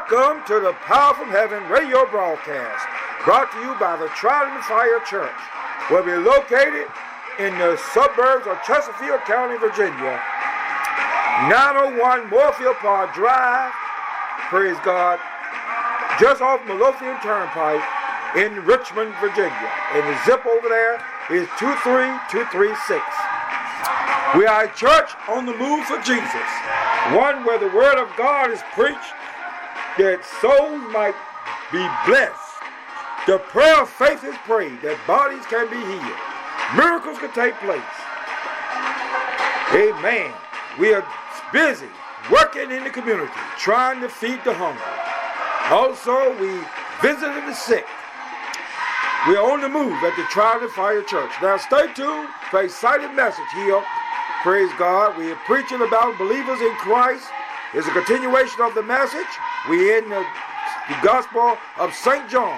Welcome to the Power from Heaven radio broadcast, brought to you by the Trial and Fire Church. We'll be located in the suburbs of Chesterfield County, Virginia, 901 Moorfield Park Drive, praise God, just off Midlothian Turnpike in Richmond, Virginia. And the zip over there is 23236. We are a church on the move for Jesus, one where the word of God is preached, that souls might be blessed. The prayer of faith is prayed, that bodies can be healed, miracles can take place. Amen. We are busy working in the community, trying to feed the hungry. Also, we visited the sick. We are on the move at the Trial and Fire Church. Now stay tuned for a exciting message here. Praise God. We are preaching about believers in Christ. It's a continuation of the message. We're in the Gospel of St. John.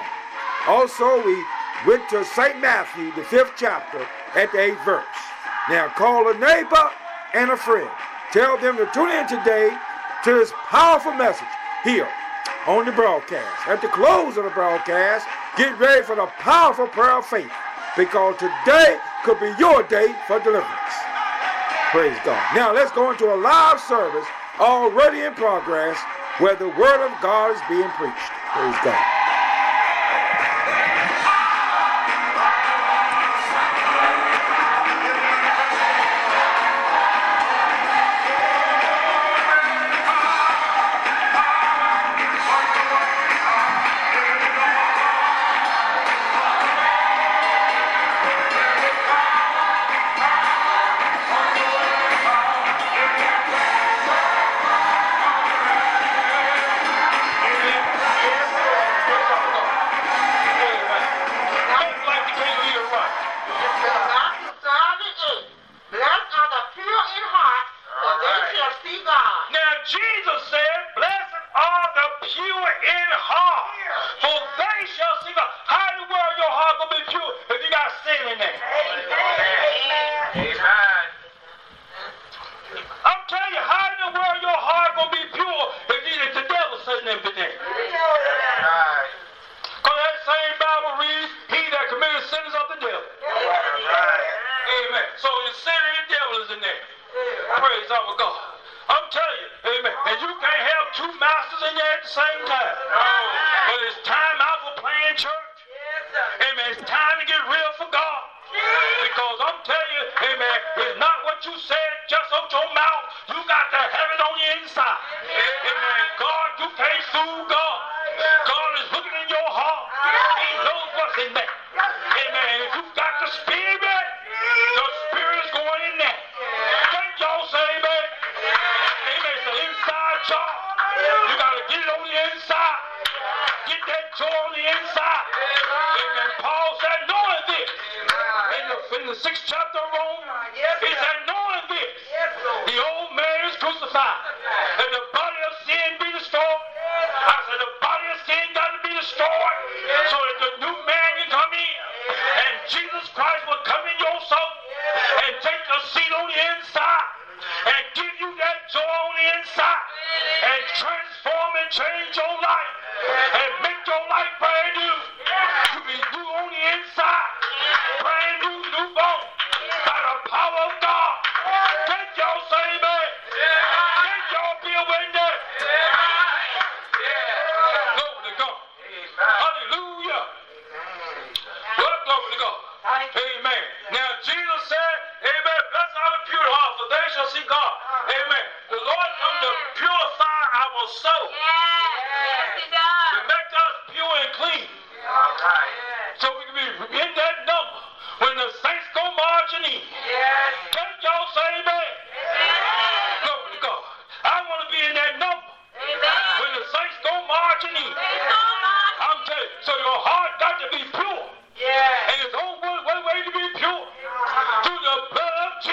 Also, we went to St. Matthew, the 5th chapter, at the 8th verse. Now call a neighbor and a friend. Tell them to tune in today to this powerful message here on the broadcast. At the close of the broadcast, get ready for the powerful prayer of faith, because today could be your day for deliverance. Praise God. Now let's go into a live service already in progress where the word of God is being preached. Praise God.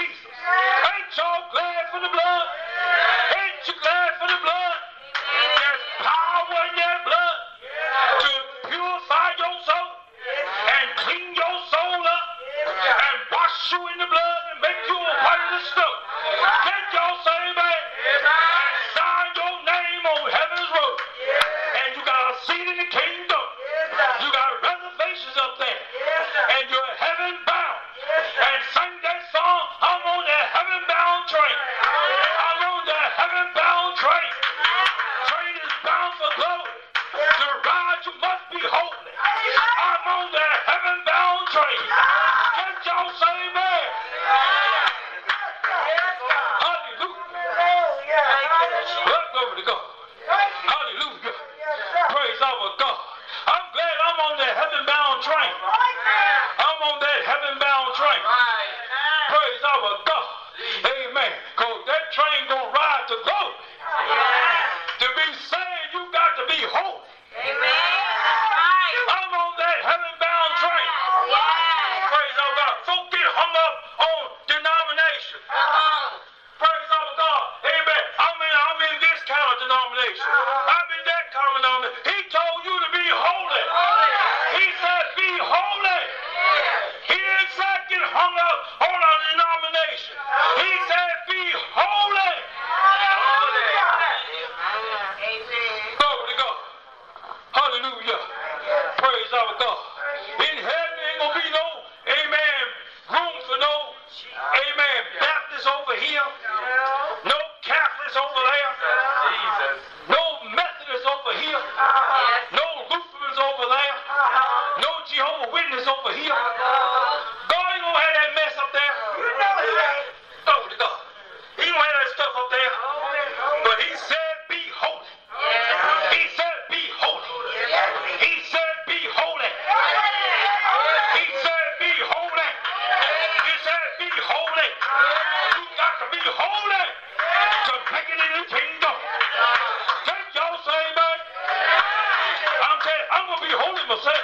Ain't you glad for the blood? There's glory to God. Hallelujah. Praise our God. I'm glad I'm on that heaven-bound train. I'm on that heaven-bound train. Praise our God. Amen. Because that train gonna ride to glory. To be saved, you got to be holy. I'm on that heaven-bound train. Praise our God. Folk get hung up on denomination. Praise our God. Amen. I'm in this kind of denomination. I'm in that kind of denomination. He told you to be holy. He said be holy. He didn't say get hung up on a denomination. He said be holy. Glory to God. Hallelujah. Praise our God. In heaven ain't gonna be no, amen, room for no, amen, Baptists over here, no Catholics over there, no Methodists over here, no Lutherans over there, no Jehovah's Witnesses over here. God ain't gonna have that mess up there. Glory to God. He don't have that stuff up there. But he said be holy. He said be holy. He said be holy. He said be holy. He said be holy. You got to be holy to make it in the kingdom. Can't y'all say amen? I'm saying I'm gonna be holy myself.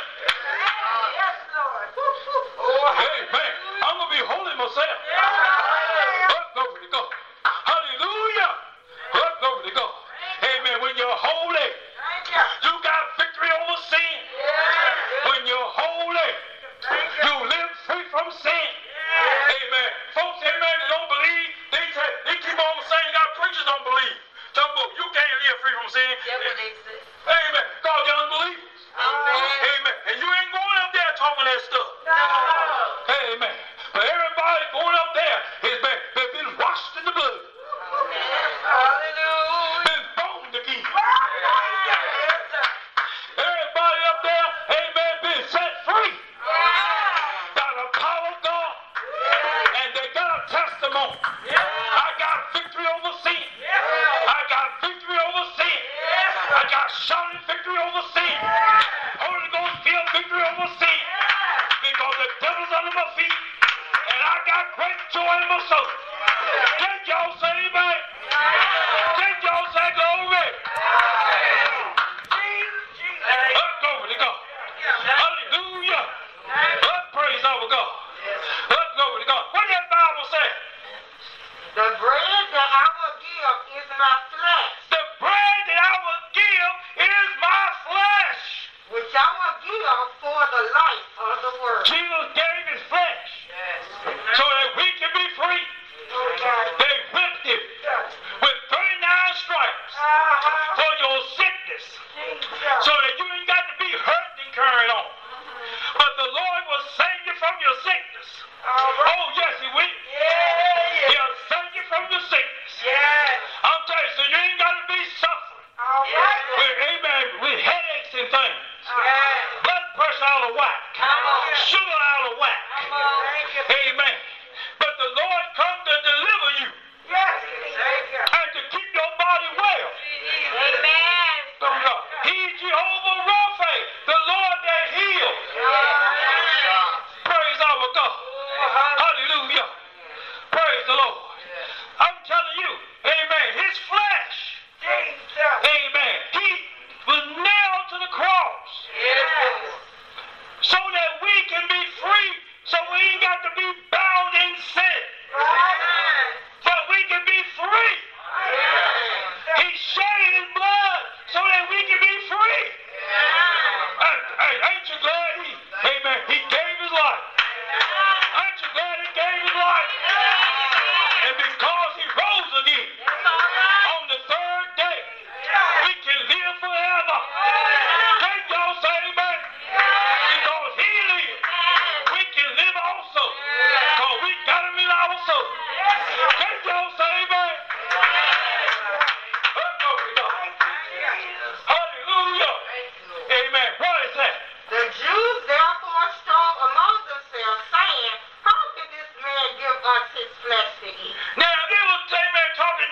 Amen. I'm gonna be holy myself. Glory to God. Hallelujah. Glory to God. Amen. When you're holy, you got victory over sin. When you're holy, you live free from sin. Amen. Folks, amen, they don't believe. They keep on saying God preachers don't believe. Some folks, you can't live free from sin. Amen. God, you're unbelievers. Amen. And you ain't going up there talking that stuff. Amen. But everybody going up there has been washed in the blood. Been born again. Everybody up there, amen, been set free. By the power of God. And they got a testimony. I got victory over sin. I got victory over sin. I got shouting victory over sin. Holy Ghost feel victory over sin. Because the devil's under my feet. And I got great joy in my soul. Can't y'all say amen? Can't y'all say glory? Glory to God. Hallelujah. Praise our God. Glory to God. What did that Bible say? The bread that I will give is my flesh. The bread that I will give is my flesh. Which I will give for the life of the world. Jesus gave his flesh. So that we can be free. They whipped him with 39 stripes for your sickness. So that you ain't got to be hurt and carried on. But the Lord will save you from your sickness. Oh, yes, he will. He'll save you from your sickness. I'm telling you, so you ain't got to be suffering. With, amen, with headaches and things. Blood pressure out of whack.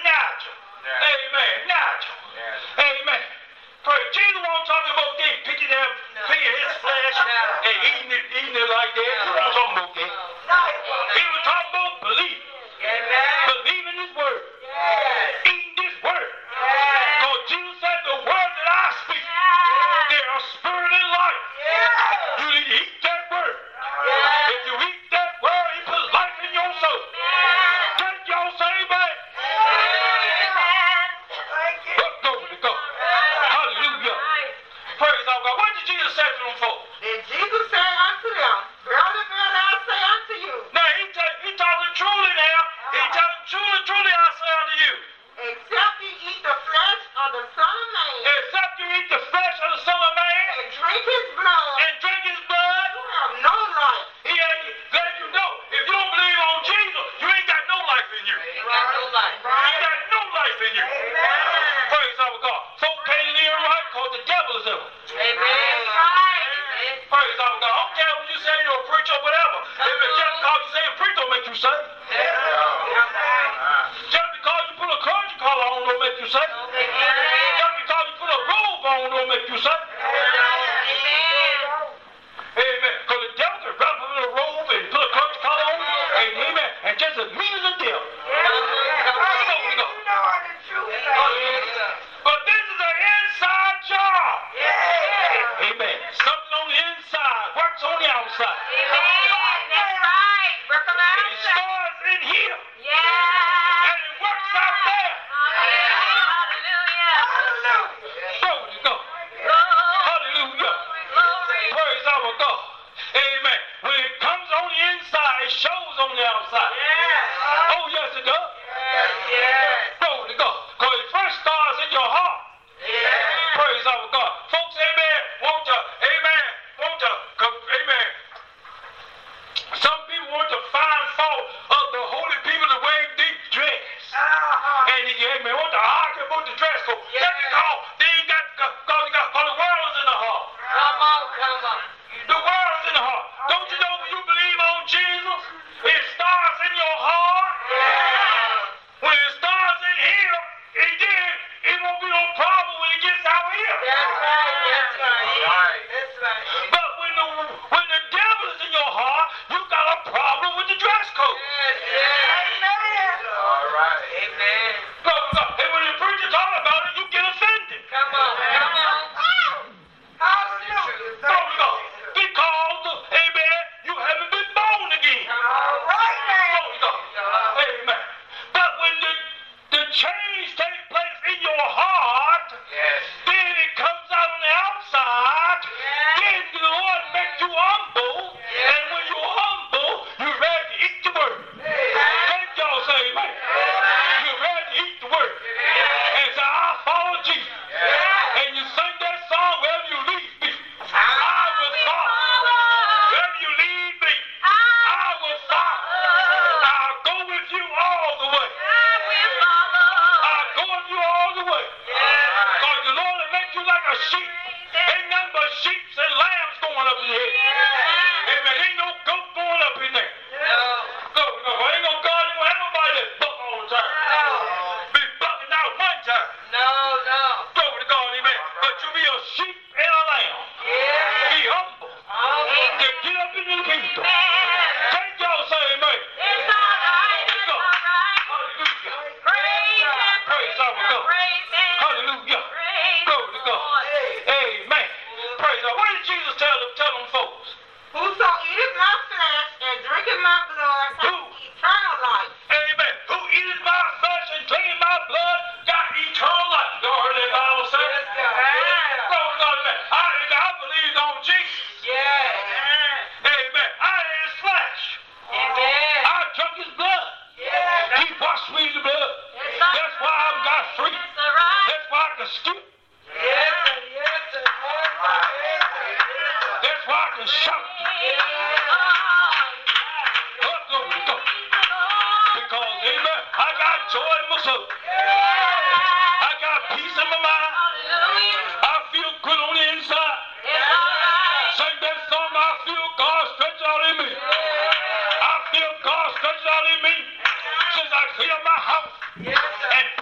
natural. Amen. Natural. Amen. Praise. Jesus won't talk about them picking his flesh and eating it like that. He won't talk about that. He was talking about belief. Believing his word. Eating this word. Because Jesus said the word that I speak, they are spirit and life. You need to eat that word. If you eat that word, he puts life in your soul. Can y'all say amen? Let's go to God. Hallelujah. Praise our God. What did Jesus say to them for? Then Jesus said unto them, Verily, verily, I say unto you. Now, he talking truly now. He telling truly, truly, I say unto you. Except you eat the flesh of the Son of Man, Except you eat the flesh of the Son of Man and drink his blood, and drink his blood, you have no life. he ain't letting you know. If you don't believe on Jesus, you ain't got no life in you. You have no life. You ain't got no life in you. Amen. Praise our God. Folk can't live right because the devil is in them. Amen. Praise our God. I don't care what you say you're a preacher or whatever. If it's just because you say a preacher don't make you saved. Just because you put a clergy collar on don't make you saved. Just because you put a robe on don't make you saved. Amen. Because the devil can wrap up in a robe and put a clergy collar on. Amen. And just as mean as the devil. But this is an inside job. Amen. Something on the inside works on the outside. It starts in here and it works out there. Glory to God. Hallelujah. Praise our God. Amen. When it comes on the inside, it shows on the outside. Oh, yes, it does. Glory to God. Because it first starts in your heart. Praise our God. Folks, amen, amen. Some people want to find fault of the holy people the way they dress. And amen, want to argue about the dress code. That's because they ain't got, because the world is in the heart. Come on. The world is in the heart. Don't you know when you believe on Jesus, it starts in your heart? When it starts in here, it won't be no problem when it gets out here. But when the devil is in your heart, you got a problem with the dress code. And when the preacher talk about it, you get offended. Because, amen, you haven't been born again. Amen. But when the change takes place in your heart, then it comes out on the outside. Then the Lord makes you humble. And when you're humble, you're ready to eat the word. Can't y'all say amen? You're ready to eat the word. And say, I follow Jesus. And you sing that song, wherever you lead me, I will follow. Wherever you lead me, I will follow. I'll go with you all the way. I'll go with you all the way. Because the Lord will make you like a sheep. Ain't nothing but sheep and lambs going up in here. Amen. Ain't no goat going up in there. No. Ain't no God, ain't gonna have nobody that buck all the time. Be bucking out one time. Glory to God, amen. But you be a sheep and a lamb. Be humble. To get up in the kingdom. Can't y'all say amen? Hallelujah. Praise our God. Hallelujah. Glory to God. Amen. Praise God. What did Jesus tell them folks? Whoso eateth my flesh and drinketh my blood hath eternal life. Amen. Who eateth my flesh and drinketh my blood got eternal life. Y'all heard that Bible say? Glory to God, amen. I believe on Jesus. Amen. I ate his flesh. I drank his blood. He washed me in the blood. That's why I got free. That's why I can skip. That's why I can shout. Glory to God. Because, amen, I got joy in my soul. I got peace in my mind. I feel good on the inside. Sing that song, I feel God stretch out in me. I feel God stretch out in me since I clear my house and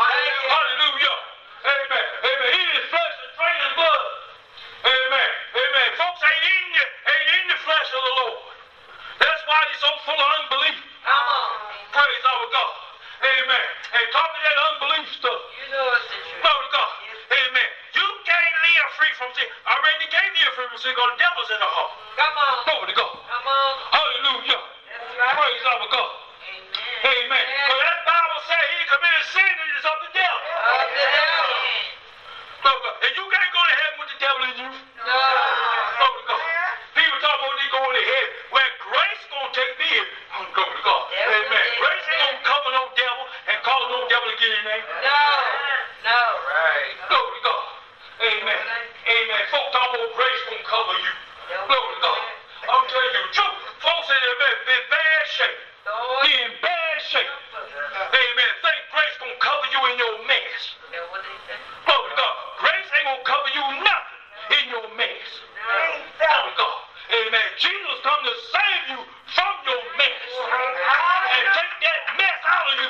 Hallelujah. Amen. Amen. Eat his flesh and drink his blood. Amen. Amen. Folks ain't in the flesh of the Lord. That's why he's so full of unbelief. Praise our God. Amen. And talking that unbelief stuff. You know it's the truth. Glory to God. Amen. You can't live free from sin. I already gave you free from sin because the devil's in the heart. Come on. Glory to God. Come on. Hallelujah. That's right. Praise our God. Amen. Amen. So that Bible says he committed sin and it's of the devil. Of the devil. Glory to God. And you can't go to heaven with the devil in you. No. Glory to God. People talk about they going to heaven. Well, grace is going to take me in. Glory to God. Amen. Grace ain't going to cover no devil and cause no devil to get in there. No. No. Right. Glory to God. Amen. Amen. Folks talk about grace going to cover you. Glory to God. I'm telling you the truth. Folks in bad shape. He in bad shape. Amen. Think grace going to cover you in your mess. Glory to God. Grace ain't going to cover you nothing in your mess. Glory to God. Amen. Jesus come to save you from your mess and take that mess out of you.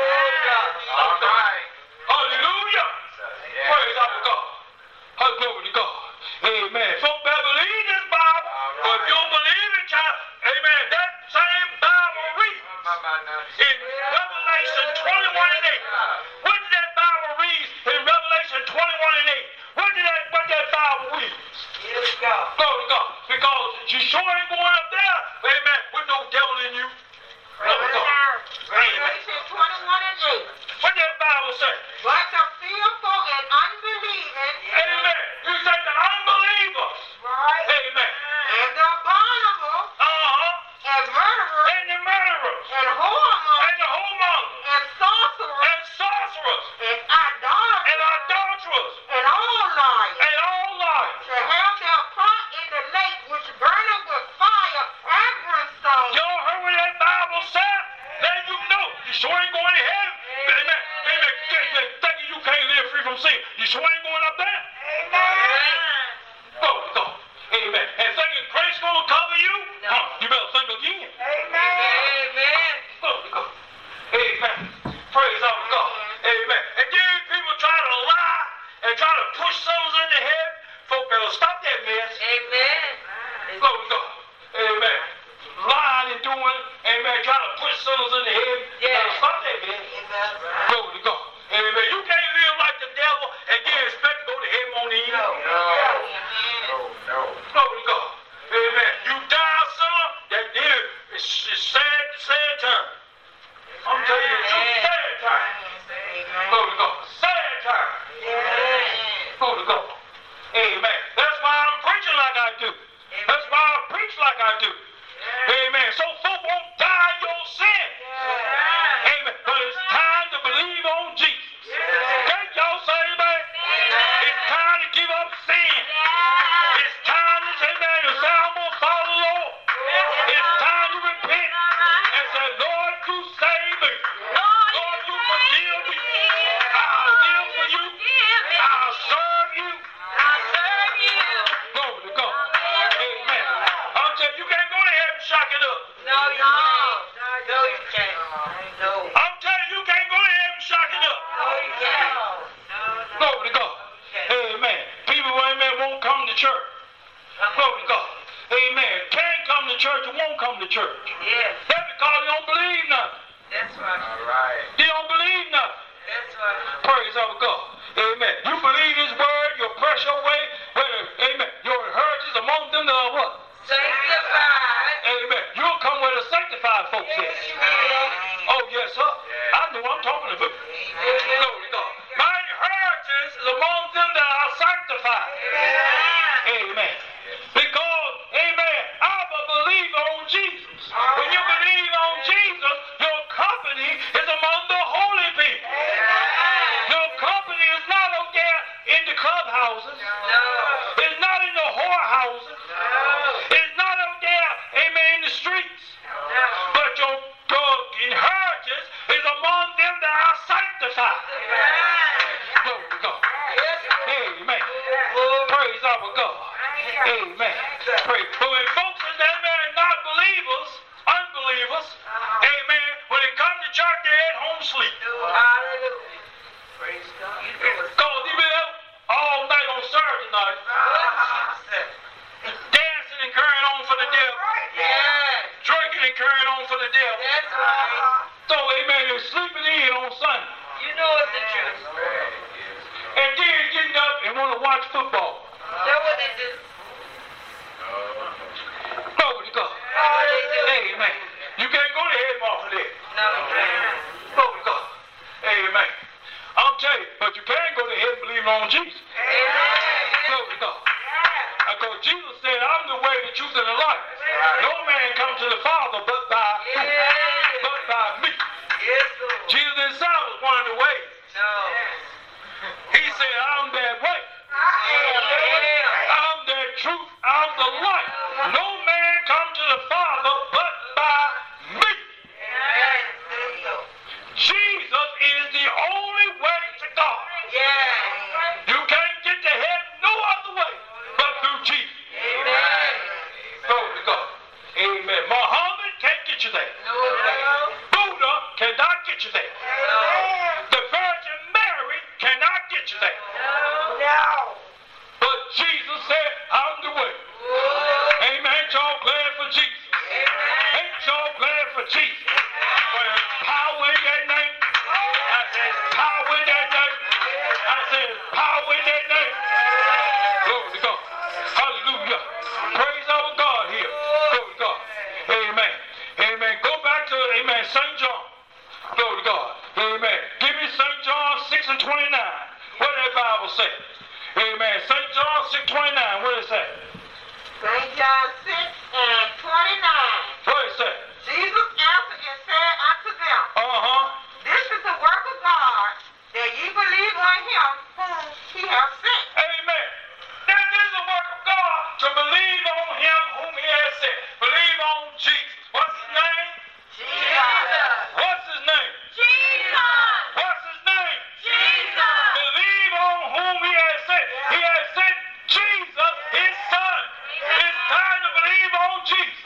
All right. Hallelujah. Praise our God. Glory to God. Amen. Folk better believe this Bible. But if you don't believe it, child, amen, that same Bible reads in Revelation 21 and 8. What did that Bible read in Revelation 21 and 8? What that Bible read? Glory to God. Because you sure ain't going up there, amen, with no devil in you. Glory to God. Revelation 21 and 8. What that Bible say? But the fearful and unbelieving. Amen. You say the unbelievers. Right. Amen. And the abominable. And murderers. And the murderers. And whoremongers. And the whoremongers. And sorcerers. And sorcerers. And idolaters. And adulterers. And all liars. And all liars. To have their part in the lake which burneth with fire and brimstone. Y'all heard what that Bible said? Then you know. You sure ain't going to heaven. Amen. Amen. Thinking you can't live free from sin. You sure ain't going up there. Amen. Glory to God. Amen. And thinking grace gonna cover you? No. You better think again. Amen. Amen. Glory to God. Amen. Praise our God. Amen. And then people try to lie and try to push souls in the head. Folk better stop that mess. Amen. Glory to God. Amen. Lying and doing, amen, trying to push souls in the head. Yeah. Better stop that mess. Glory to God. Amen. You can't live like the devil and then expect to go to heaven on the end. No. Glory to God. Amen. You die a sinner, that then it's sad time. I'm telling you the truth, sad time. Glory to God. Sad time. Glory to God. Amen. That's why I'm preaching like I do. That's why I preach like I do. Amen. So folk won't die in your sin. Amen. But it's time to believe on Jesus. Can't y'all say amen? It's time to give up sin. It's time to say, man, to say, I'm going to follow the Lord. It's time to repent and say, Lord, you save me. Lord, you forgive me. I'll live for you. I'll serve you. Glory to God. Amen. I'm telling you, you can't go to heaven and shock it up. No, you can't. No. I'm telling you, you can't go to heaven and shock it up. No, you can't. Glory to God. Amen. People, amen, won't come to church. Glory to God. Amen. Can't come to church and won't come to church. Yes. That's because they don't believe nothing. That's right. All right. They don't believe nothing. That's right. Praise our God. Amen. You believe his word, you'll press your way. Amen. Your inheritance among them that are what? Sanctified. Amen. You'll come where the sanctified folks is. Oh, yes, sir. I know what I'm talking about. Glory to God. My inheritance is among them that are sanctified. Amen. Because, amen, I believe on Jesus. When you believe on Jesus, your company is among the holy people. Your company is not out there in the clubhouses. It's not in the whorehouses. It's not out there, amen, in the streets. But your inheritance is among them that are sanctified. Glory to God. Amen. Praise our God. Amen. Praise. But when folks is, amen, not believers, unbelievers, amen, when they come to church, they're at home sleep. on for the devil. That's right. So, amen, they're sleeping in on Sunday. You know it's the truth. And then getting up and want to watch football. That's what they do. Glory to God. That's what they do. Amen. You can't go to heaven off of that. No, you can't. Glory to God. Amen. I'm telling you, but you can go to heaven believing on Jesus. Amen. Glory to God. Because Jesus said, I'm the way, the truth, and the life. No man comes to the Father but by me. Yes, Lord. Jesus himself was one of the ways. No. He said, I'm that way. I'm that truth. I'm the life. No man comes to the Father but by me. Jesus is the only way to God. You can't get to heaven no other way but through Jesus. Glory to God. Amen. Muhammad can't get you there. Buddha cannot get you there. The Virgin Mary cannot get you there. But Jesus said, I'm the way. Amen. Ain't y'all glad for Jesus? Ain't y'all glad for Jesus? For there's power in that name. I said, power in that name. I said, power in that name. Glory to God. Hallelujah. Praise our God here. Glory to God. Amen. Amen. Go back to, amen, St. John. Glory to God. Amen. Give me St. John 6 and 29. What did that Bible say? Amen. St. John 6:29. What is that? St. John 6 and 29. What is that? Jesus answered and said unto them, This is the work of God, that ye believe on him whom he hath sent. Amen. That is the work of God, to believe on him whom he has sent. Believe on Jesus. What's his name? Jesus. What's his name? Jesus. What's his name? Jesus. Believe on whom he has sent. He has sent Jesus, his son. It's time to believe on Jesus.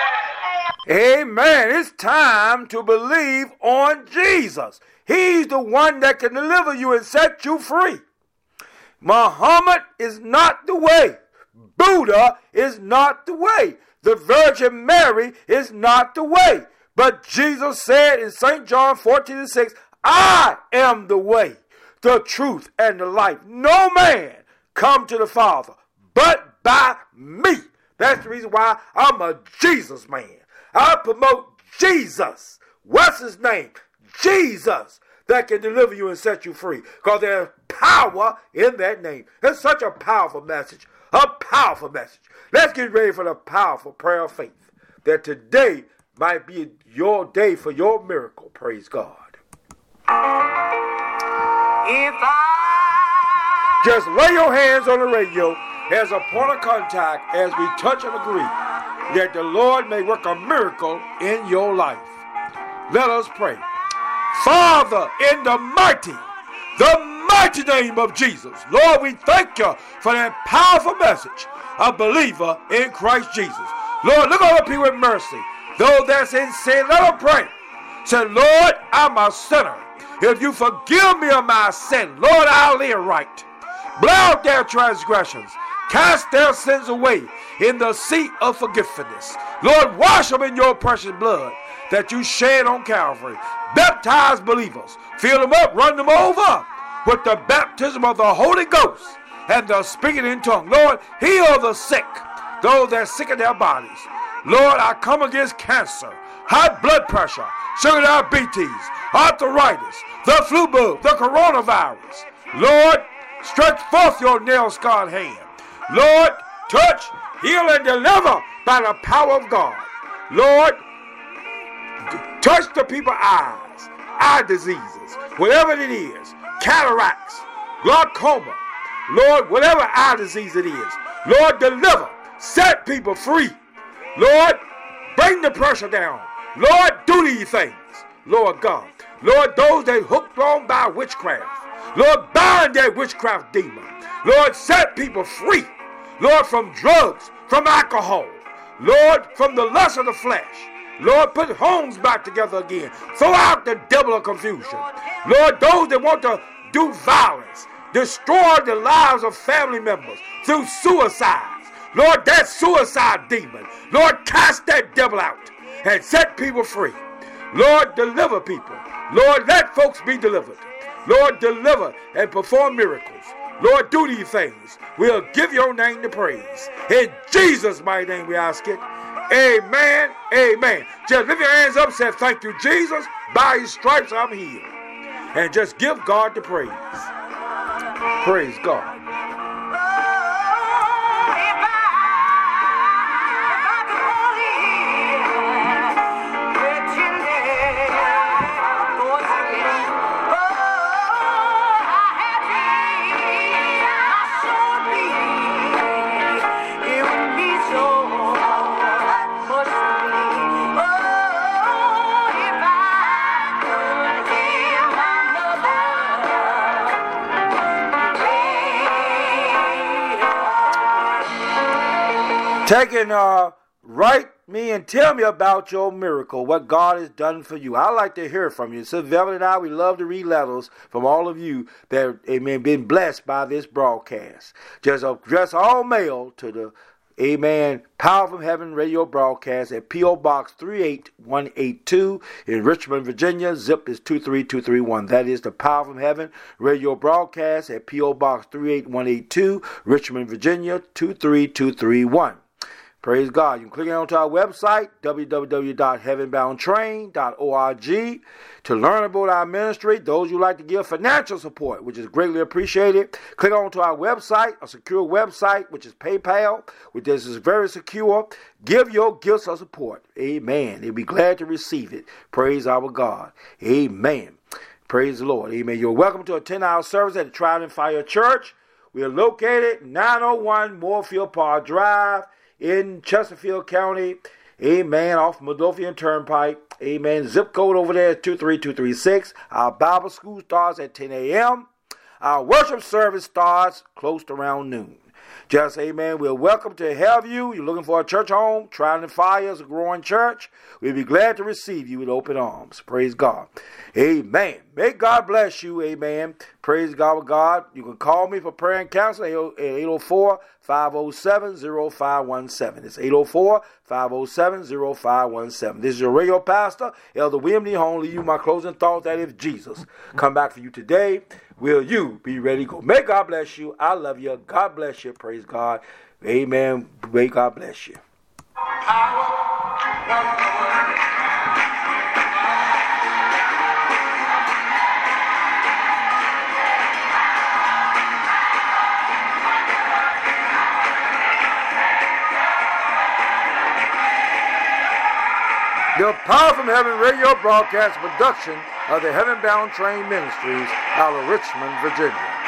Amen. It's time to believe on Jesus. He's the one that can deliver you and set you free. Muhammad is not the way. Buddha is not the way. The Virgin Mary is not the way. But Jesus said in St. John 14:6, I am the way, the truth, and the life. No man come to the Father but by me. That's the reason why I'm a Jesus man. I promote Jesus. What's his name? Jesus, that can deliver you and set you free. Because there's power in that name. It's such a powerful message. A powerful message. Let's get ready for the powerful prayer of faith. That today might be your day for your miracle. Praise God. Just lay your hands on the radio as a point of contact as we touch and agree that the Lord may work a miracle in your life. Let us pray. Father, in the mighty name of Jesus, Lord, we thank you for that powerful message, a believer in Christ Jesus. Lord, look on the people with mercy. Those that's in sin, let them pray. Say, Lord, I'm a sinner. If you forgive me of my sin, Lord, I'll live right. Blot out their transgressions. Cast their sins away in the sea of forgiveness. Lord, wash them in your precious blood that you shed on Calvary. Baptize believers. Fill them up, run them over with the baptism of the Holy Ghost and the speaking in tongues. Lord, heal the sick, those that are sick in their bodies. Lord, I come against cancer, high blood pressure, sugar diabetes, arthritis, the flu bug, the coronavirus. Lord, stretch forth your nail-scarred hand. Lord, touch, heal, and deliver by the power of God. Lord, touch the people's eyes, eye diseases, whatever it is, cataracts, glaucoma. Lord, whatever eye disease it is, Lord, deliver, set people free. Lord, bring the pressure down. Lord, do these things, Lord God. Lord, those that hooked on by witchcraft, Lord, bind that witchcraft demon. Lord, set people free. Lord, from drugs, from alcohol. Lord, from the lust of the flesh. Lord, put homes back together again. Throw out the devil of confusion. Lord, those that want to do violence, destroy the lives of family members through suicides. Lord, that suicide demon, Lord, cast that devil out. and set people free. Lord, deliver people. Lord, let folks be delivered. Lord, deliver and perform miracles. Lord, do these things. We'll give your name the praise. In Jesus' mighty name we ask it. Amen. Amen. Just lift your hands up and say, thank you, Jesus. By his stripes I'm healed. And just give God the praise. Praise God. Taking write me and tell me about your miracle, what God has done for you. I like to hear from you. So Velvet and I, we love to read letters from all of you that amen been blessed by this broadcast. Just address all mail to the amen Power from Heaven radio broadcast at P.O. Box 38182 in Richmond, Virginia. Zip is 23231. That is the Power from Heaven radio broadcast at P.O. Box 38182, Richmond, Virginia 23231. Praise God. You can click onto our website, www.heavenboundtrain.org, to learn about our ministry. Those who like to give financial support, which is greatly appreciated, click onto our website, a secure website, which is PayPal, which is very secure. Give your gifts of support. Amen. They'll be glad to receive it. Praise our God. Amen. Praise the Lord. Amen. You're welcome to a 10-hour service at the Trial and Fire Church. We are located 901 Moorfield Park Drive, in Chesterfield County, amen, off Midlothian Turnpike, amen. Zip code over there is 23236. Our Bible school starts at 10 a.m. Our worship service starts close to around noon. Just, amen, we're welcome to have you. You're looking for a church home. Trial and Fire is a growing church. We'll be glad to receive you with open arms. Praise God. Amen. May God bless you. Amen. Praise God with God. You can call me for prayer and counseling at 804-507-0517. It's 804-507-0517. This is your radio pastor, Elder William D. Holmes. You my closing thought that if Jesus come back for you today, will you be ready to go? May God bless you. I love you. God bless you. Praise God. Amen. May God bless you. The Power from Heaven radio broadcast production of the Heaven Bound Train Ministries out of Richmond, Virginia.